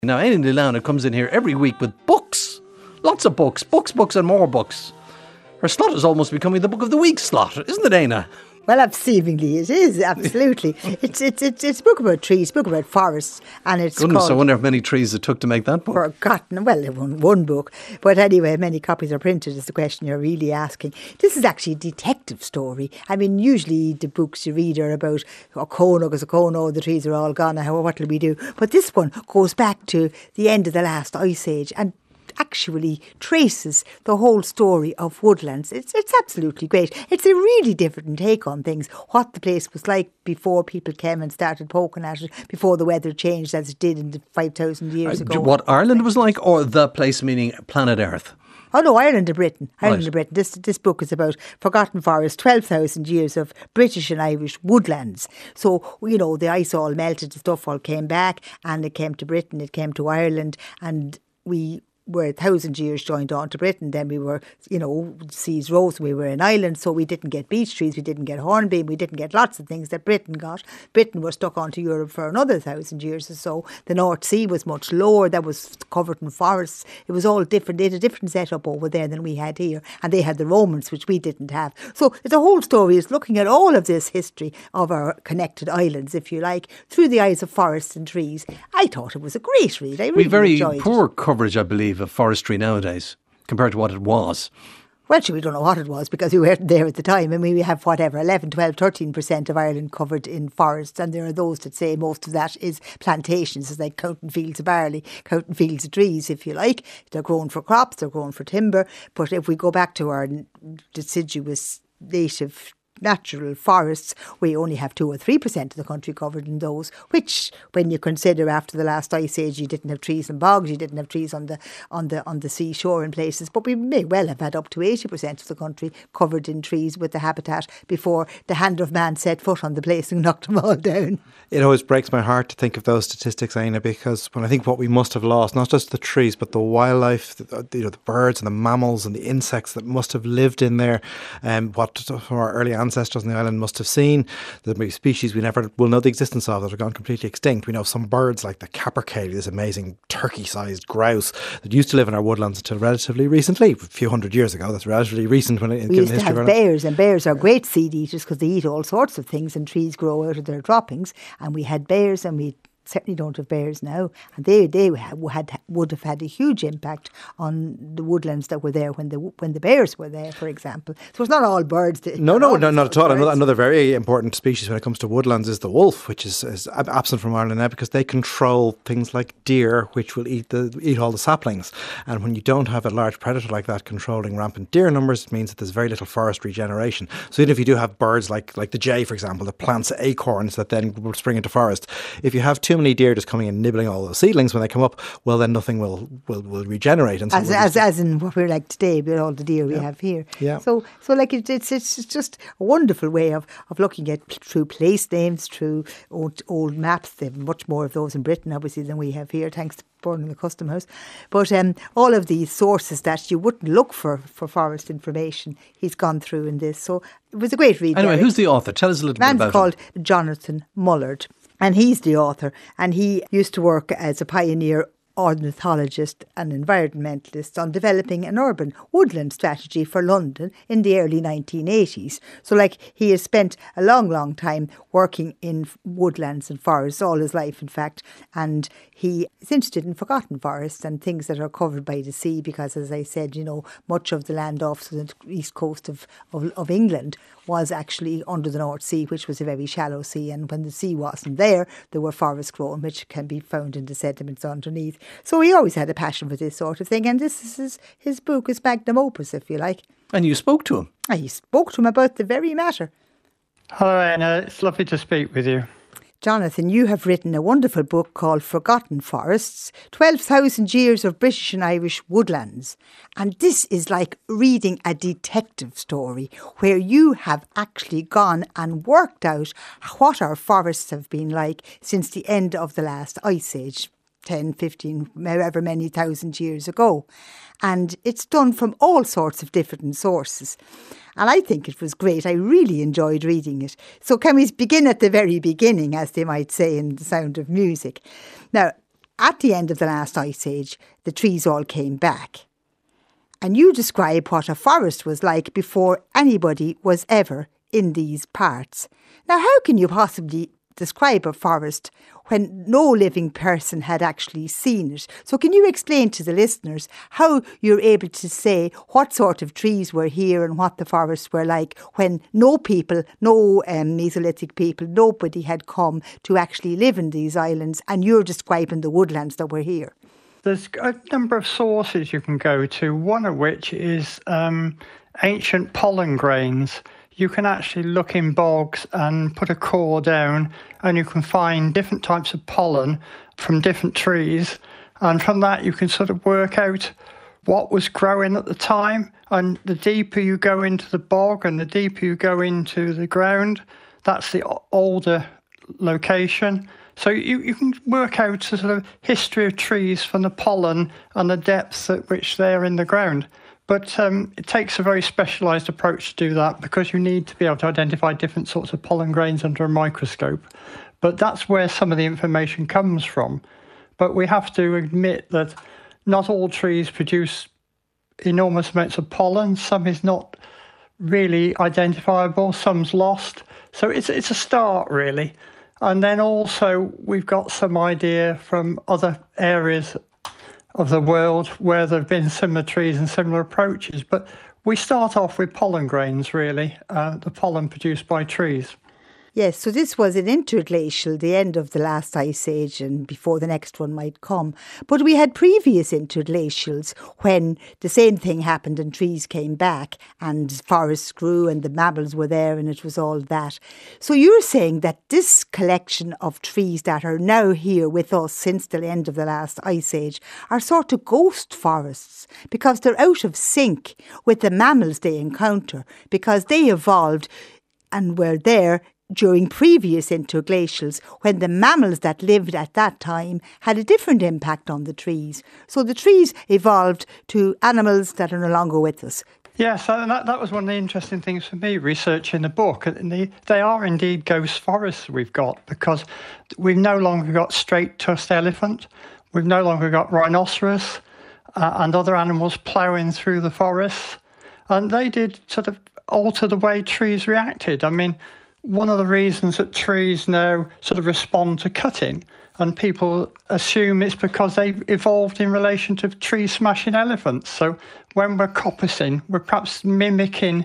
Now, Aileen Lilana comes in here every week with books. Lots of books. Books and more books. Her slot is almost becoming the Book of the Week slot, isn't it, Aina? Well, seemingly it is, absolutely. It's a book about trees, a book about forests, and it's Goodness, called... I wonder how many trees it took to make that book. Forgotten. Well, one book. But anyway, many copies are printed is the question you're really asking. This is actually a detective story. I mean, usually the books you read are about the trees are all gone, what will we do? But this one goes back to the end of the last ice age and actually traces the whole story of woodlands. It's absolutely great. It's a really different take on things, what the place was like before people came and started poking at it, before the weather changed as it did in the 5,000 years ago. What Ireland was like, or the place meaning planet Earth? Oh no, Ireland and Britain. Right. This book is about forgotten forests, 12,000 years of British and Irish woodlands. So, the ice all melted, the stuff all came back, and it came to Britain, it came to Ireland, and we were 1,000 years joined on to Britain. Then we were, seas rose, we were an island, so we didn't get beech trees, we didn't get hornbeam, we didn't get lots of things that Britain got. Britain was stuck onto Europe for another 1,000 years or so. The North Sea was much lower, that was covered in forests. It was all different. They had a different setup over there than we had here, and they had the Romans, which we didn't have. So the whole story is looking at all of this history of our connected islands, if you like, through the eyes of forests and trees. I thought it was a great read. I really very enjoyed it. poor coverage, I believe, of forestry nowadays compared to what it was. Well, we don't know what it was because we weren't there at the time. I mean, we have 11, 12, 13% of Ireland covered in forests, and there are those that say most of that is plantations. It's like counting fields of barley, counting fields of trees, if you like. They're grown for crops, they're grown for timber. But if we go back to our deciduous native natural forests, we only have 2 or 3% of the country covered in those, which, when you consider after the last ice age, you didn't have trees and bogs, you didn't have trees on the seashore in places, but we may well have had up to 80% of the country covered in trees with the habitat before the hand of man set foot on the place and knocked them all down. It always breaks my heart to think of those statistics, Aina, because when I think what we must have lost, not just the trees, but the wildlife, the birds and the mammals and the insects that must have lived in there, what our early ancestors on the island must have seen. There may be species we never will know the existence of that have gone completely extinct. We know some birds like the capercaillie, this amazing turkey-sized grouse that used to live in our woodlands until relatively recently, a few hundred years ago. That's relatively recent when we used to have bears, and bears are great seed eaters because they eat all sorts of things, and trees grow out of their droppings. And we had bears, and we certainly don't have bears now, and they would have had a huge impact on the woodlands that were there when the bears were there, for example. So it's not all birds. No, not at all. Another very important species when it comes to woodlands is the wolf, which is absent from Ireland now because they control things like deer, which will eat all the saplings. And when you don't have a large predator like that controlling rampant deer numbers, it means that there's very little forest regeneration. So even if you do have birds like the jay, for example, that plants acorns that then will spring into forest, if you have too many deer just coming and nibbling all the seedlings when they come up, well, then nothing will regenerate. And so as in what we're like today with all the deer we have here. Yeah. So like it's just a wonderful way of looking at through place names, through old maps. They have much more of those in Britain, obviously, than we have here, thanks to Burning the Custom House. But all of these sources that you wouldn't look for forest information, he's gone through in this. So it was a great read. Anyway, who's the author? Tell us a little bit about him. The man's called Jonathan Mullard, and he's the author. And he used to work as a pioneer ornithologist and environmentalist on developing an urban woodland strategy for London in the early 1980s. So he has spent a long time working in woodlands and forests all his life, in fact, and he is interested in forgotten forests and things that are covered by the sea because, as I said, much of the land off the east coast of England was actually under the North Sea, which was a very shallow sea, and when the sea wasn't there were forests growing, which can be found in the sediments underneath. So he always had a passion for this sort of thing, and this is his book, his magnum opus, if you like. And you spoke to him? I spoke to him about the very matter. Hello, Anna. It's lovely to speak with you. Jonathan, you have written a wonderful book called Forgotten Forests, 12,000 Years of British and Irish Woodlands. And this is like reading a detective story where you have actually gone and worked out what our forests have been like since the end of the last ice age, 10, 15, however many thousand years ago. And it's done from all sorts of different sources. And I think it was great. I really enjoyed reading it. So can we begin at the very beginning, as they might say in The Sound of Music? Now, at the end of the last ice age, the trees all came back. And you describe what a forest was like before anybody was ever in these parts. Now, how can you possibly describe a forest when no living person had actually seen it? So can you explain to the listeners how you're able to say what sort of trees were here and what the forests were like when no people, no Mesolithic people, nobody had come to actually live in these islands, and you're describing the woodlands that were here? There's a number of sources you can go to, one of which is ancient pollen grains. You can actually look in bogs and put a core down, and you can find different types of pollen from different trees. And from that, you can sort of work out what was growing at the time. And the deeper you go into the bog and the deeper you go into the ground, that's the older location. So you can work out the sort of history of trees from the pollen and the depth at which they're in the ground. But it takes a very specialised approach to do that, because you need to be able to identify different sorts of pollen grains under a microscope. But that's where some of the information comes from. But we have to admit that not all trees produce enormous amounts of pollen. Some is not really identifiable, some's lost. So it's a start, really. And then also we've got some idea from other areas of the world where there have been similar trees and similar approaches. But we start off with pollen grains, really, the pollen produced by trees. Yes, so this was an interglacial, the end of the last ice age, and before the next one might come. But we had previous interglacials when the same thing happened and trees came back and forests grew and the mammals were there and it was all that. So you're saying that this collection of trees that are now here with us since the end of the last ice age are sort of ghost forests, because they're out of sync with the mammals they encounter, because they evolved and were there during previous interglacials when the mammals that lived at that time had a different impact on the trees. So the trees evolved to animals that are no longer with us. Yes, and that was one of the interesting things for me researching the book. And they are indeed ghost forests we've got, because we've no longer got straight-tusked elephant, we've no longer got rhinoceros and other animals ploughing through the forests. And they did sort of alter the way trees reacted. I mean, one of the reasons that trees now sort of respond to cutting, and people assume it's because they evolved in relation to tree-smashing elephants. So when we're coppicing, we're perhaps mimicking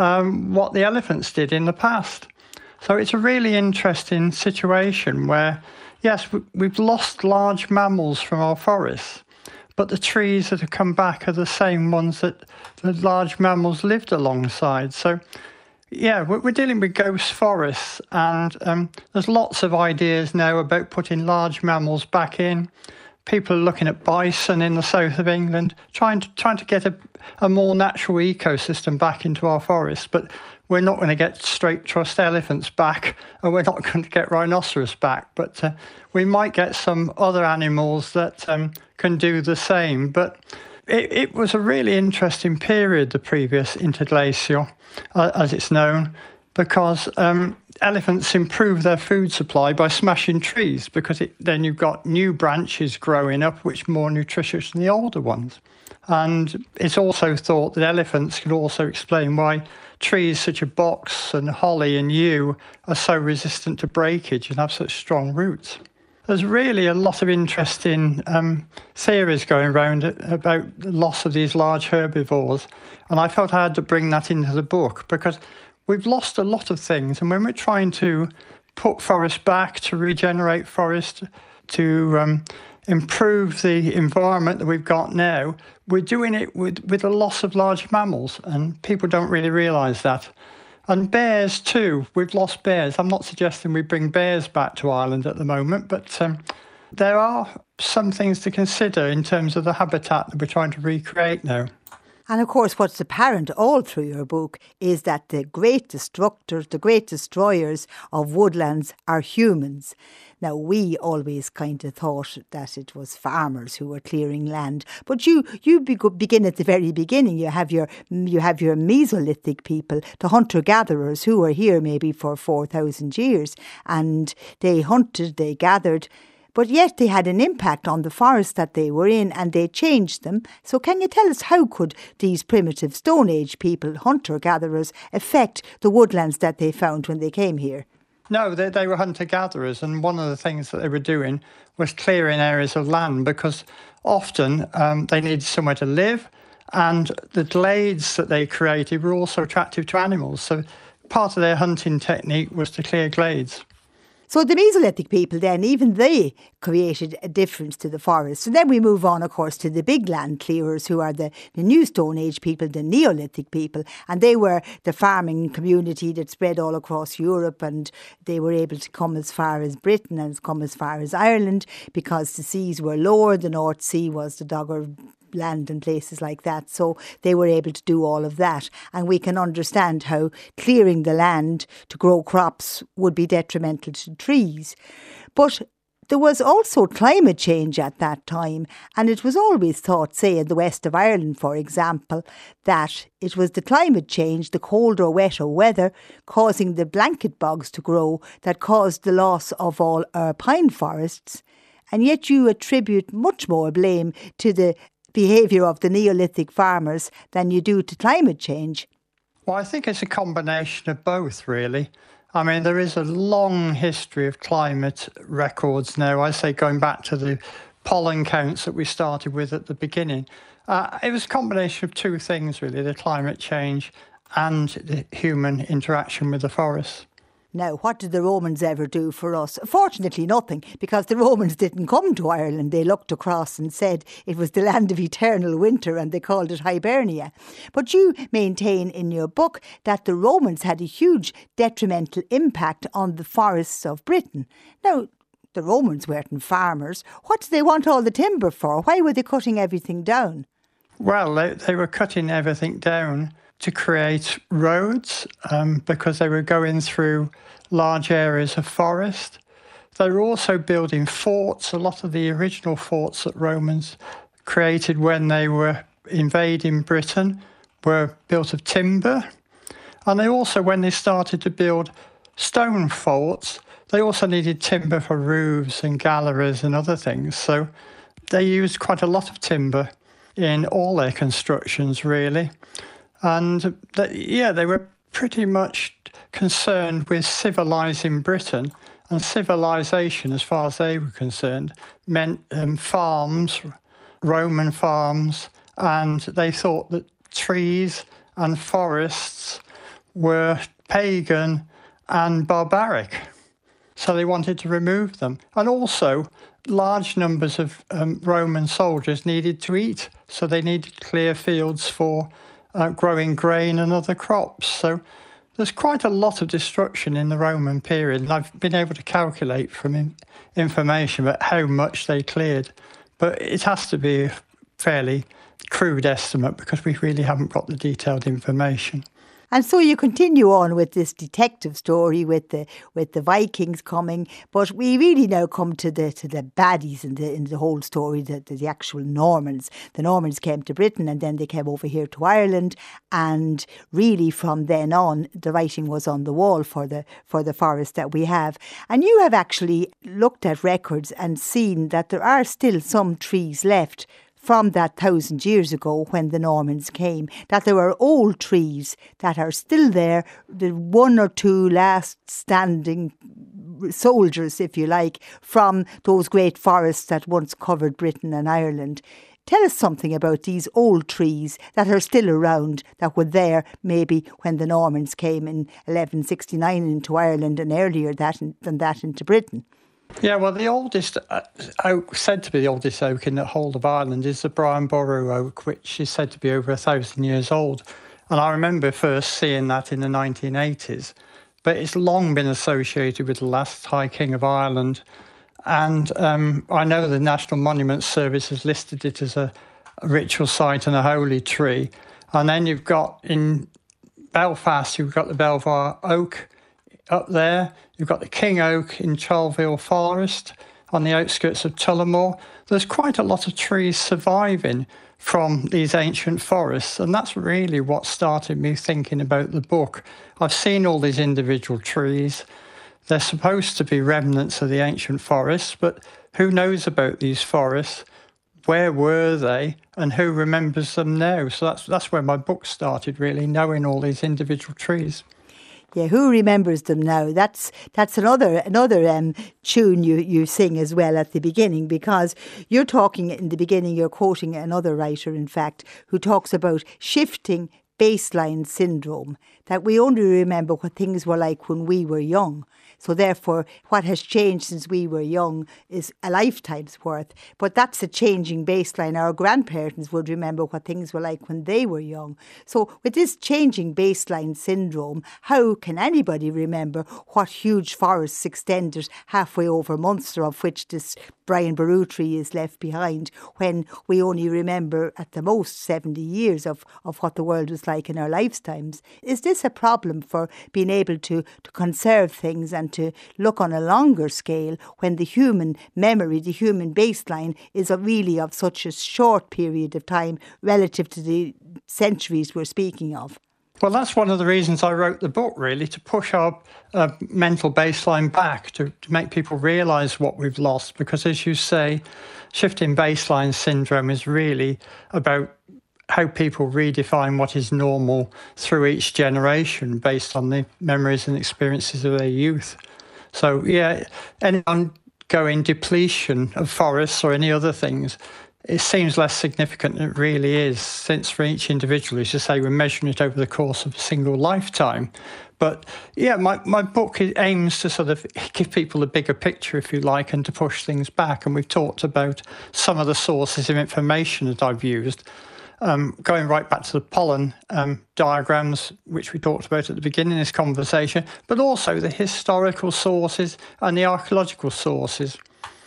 what the elephants did in the past. So it's a really interesting situation where, yes, we've lost large mammals from our forests, but the trees that have come back are the same ones that the large mammals lived alongside. So yeah, we're dealing with ghost forests, and there's lots of ideas now about putting large mammals back in. People are looking at bison in the south of England, trying to get a more natural ecosystem back into our forests. But we're not going to get straight-trussed elephants back, and we're not going to get rhinoceros back. But we might get some other animals that can do the same. But it was a really interesting period, the previous interglacial, as it's known, because elephants improve their food supply by smashing trees, because then you've got new branches growing up which are more nutritious than the older ones. And it's also thought that elephants could also explain why trees such as box and holly and yew are so resistant to breakage and have such strong roots. There's really a lot of interesting theories going around about the loss of these large herbivores, and I felt I had to bring that into the book, because we've lost a lot of things, and when we're trying to put forests back, to regenerate forests, to improve the environment that we've got now, we're doing it with the loss of large mammals, and people don't really realise that. And bears too, we've lost bears. I'm not suggesting we bring bears back to Ireland at the moment, but there are some things to consider in terms of the habitat that we're trying to recreate now. And of course, what's apparent all through your book is that the great destructors, the great destroyers of woodlands are humans. Now, we always kind of thought that it was farmers who were clearing land, but you begin at the very beginning. You have your Mesolithic people, the hunter-gatherers who were here maybe for 4,000 years, and they hunted, they gathered. but yet they had an impact on the forest that they were in and they changed them. So can you tell us how could these primitive Stone Age people, hunter-gatherers, affect the woodlands that they found when they came here? No, they were hunter-gatherers, and one of the things that they were doing was clearing areas of land because often they needed somewhere to live, and the glades that they created were also attractive to animals. So part of their hunting technique was to clear glades. So the Mesolithic people then, even they created a difference to the forest. So then we move on, of course, to the big land clearers who are the new Stone Age people, the Neolithic people. And they were the farming community that spread all across Europe, and they were able to come as far as Britain and come as far as Ireland because the seas were lower. The North Sea was the Dogger land and places like that. So they were able to do all of that. And we can understand how clearing the land to grow crops would be detrimental to trees. But there was also climate change at that time, and it was always thought, say in the west of Ireland, for example, that it was the climate change, the colder, wetter weather, causing the blanket bogs to grow that caused the loss of all our pine forests. And yet you attribute much more blame to the behaviour of the Neolithic farmers than you do to climate change. Well, I think it's a combination of both, really. I mean, there is a long history of climate records now. I say going back to the pollen counts that we started with at the beginning. It was a combination of two things, really, the climate change and the human interaction with the forests. Now, what did the Romans ever do for us? Fortunately, nothing, because the Romans didn't come to Ireland. They looked across and said it was the land of eternal winter, and they called it Hibernia. But you maintain in your book that the Romans had a huge detrimental impact on the forests of Britain. Now, the Romans weren't farmers. What did they want all the timber for? Why were they cutting everything down? Well, they were cutting everything down to create roads because they were going through large areas of forest. They were also building forts. A lot of the original forts that Romans created when they were invading Britain were built of timber. And they also, when they started to build stone forts, they also needed timber for roofs and galleries and other things. So they used quite a lot of timber in all their constructions, really. And they were pretty much concerned with civilising Britain, and civilisation, as far as they were concerned, meant farms, Roman farms, and they thought that trees and forests were pagan and barbaric. So they wanted to remove them. And also, large numbers of Roman soldiers needed to eat, so they needed clear fields for growing grain and other crops. So there's quite a lot of destruction in the Roman period. And I've been able to calculate from information about how much they cleared. But it has to be a fairly crude estimate because we really haven't got the detailed information. And so you continue on with this detective story with the Vikings coming, but we really now come to the baddies in the whole story, the actual Normans. The Normans came to Britain and then they came over here to Ireland, and really from then on the writing was on the wall for the forest that we have. And you have actually looked at records and seen that there are still some trees left from that 1,000 years ago when the Normans came, that there are old trees that are still there, the one or two last standing soldiers, if you like, from those great forests that once covered Britain and Ireland. Tell us something about these old trees that are still around, that were there maybe when the Normans came in 1169 into Ireland and earlier than that into Britain. Yeah, well, the oldest oak, said to be the oldest oak in the whole of Ireland, is the Brian-Boru oak, which is said to be over 1,000 years old. And I remember first seeing that in the 1980s. But it's long been associated with the last High King of Ireland. And I know the National Monuments Service has listed it as a ritual site and a holy tree. And then you've got in Belfast, you've got the Belvoir oak up there. You've got the King Oak in Charleville Forest on the outskirts of Tullamore. There's quite a lot of trees surviving from these ancient forests, and that's really what started me thinking about the book. I've seen all these individual trees. They're supposed to be remnants of the ancient forests, but who knows about these forests? Where were they, and who remembers them now? So that's where my book started, really, knowing all these individual trees. Yeah, who remembers them now? That's another tune you sing as well at the beginning, because you're talking in the beginning, you're quoting another writer, in fact, who talks about shifting baseline syndrome, that we only remember what things were like when we were young. So therefore, what has changed since we were young is a lifetime's worth. But that's a changing baseline. Our grandparents would remember what things were like when they were young. So with this changing baseline syndrome, how can anybody remember what huge forests extended halfway over Munster, of which this Brian Boru tree is left behind, when we only remember at the most 70 years of what the world was like in our lifetimes? Is this a problem for being able to conserve things and to look on a longer scale when the human memory, the human baseline is really of such a short period of time relative to the centuries we're speaking of? Well, that's one of the reasons I wrote the book, really, to push our mental baseline back, to make people realise what we've lost. Because, as you say, shifting baseline syndrome is really about how people redefine what is normal through each generation based on the memories and experiences of their youth. So, yeah, any ongoing depletion of forests or any other things, it seems less significant than it really is, since for each individual, as you say, we're measuring it over the course of a single lifetime. But yeah, my book aims to sort of give people a bigger picture, if you like, and to push things back. And we've talked about some of the sources of information that I've used, going right back to the pollen diagrams, which we talked about at the beginning of this conversation, but also the historical sources and the archaeological sources.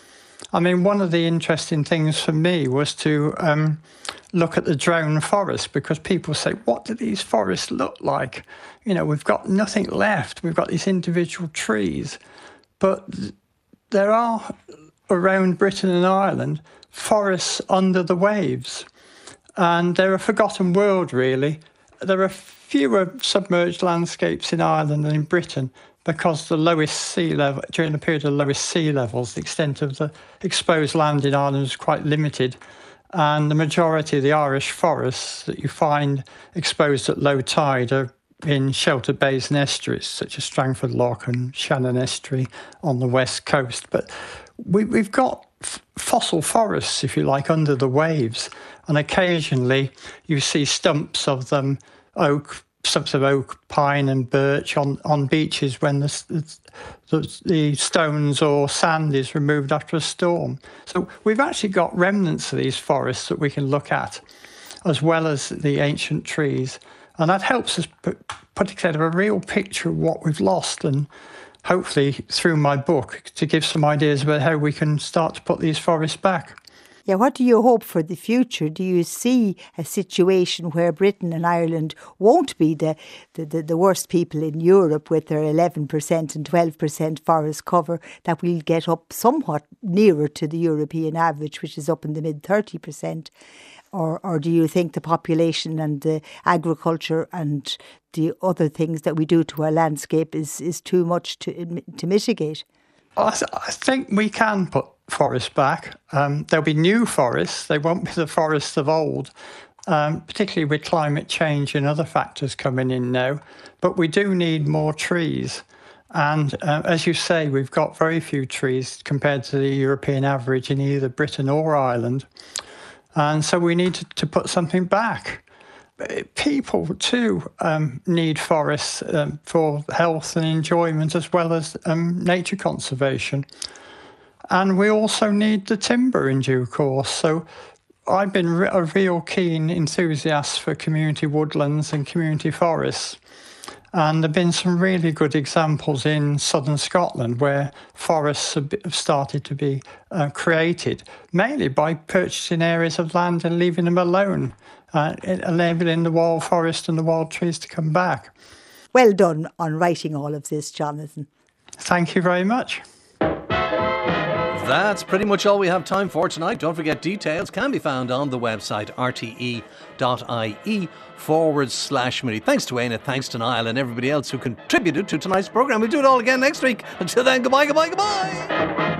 I mean, one of the interesting things for me was to look at the drone forest, because people say, what do these forests look like? You know, we've got nothing left. We've got these individual trees. But there are, around Britain and Ireland, forests under the waves. And they're a forgotten world, really. There are fewer submerged landscapes in Ireland than in Britain, because the lowest sea level, during the period of lowest sea levels, the extent of the exposed land in Ireland is quite limited. And the majority of the Irish forests that you find exposed at low tide are in sheltered bays and estuaries, such as Strangford Lough and Shannon Estuary on the west coast. But we've got fossil forests, if you like, under the waves. And occasionally you see stumps of them, stumps of oak, pine and birch on beaches when the stones or sand is removed after a storm. So we've actually got remnants of these forests that we can look at, as well as the ancient trees. And that helps us put together a real picture of what we've lost, and hopefully through my book to give some ideas about how we can start to put these forests back. Yeah, what do you hope for the future? Do you see a situation where Britain and Ireland won't be the worst people in Europe with their 11% and 12% forest cover, that we'll get up somewhat nearer to the European average, which is up in the mid-30%? Or do you think the population and the agriculture and the other things that we do to our landscape is too much to mitigate? I think we can put forests back. There'll be new forests. They won't be the forests of old, particularly with climate change and other factors coming in now. But we do need more trees. And as you say, we've got very few trees compared to the European average in either Britain or Ireland. And so we need to put something back. People too need forests for health and enjoyment, as well as nature conservation. And we also need the timber in due course. So I've been a real keen enthusiast for community woodlands and community forests. And there have been some really good examples in southern Scotland where forests have started to be created, mainly by purchasing areas of land and leaving them alone, enabling the wild forest and the wild trees to come back. Well done on writing all of this, Jonathan. Thank you very much. That's pretty much all we have time for tonight. Don't forget, details can be found on the website rte.ie/Minnie. Thanks to Aina, thanks to Niall and everybody else who contributed to tonight's programme. We'll do it all again next week. Until then, goodbye, goodbye, goodbye.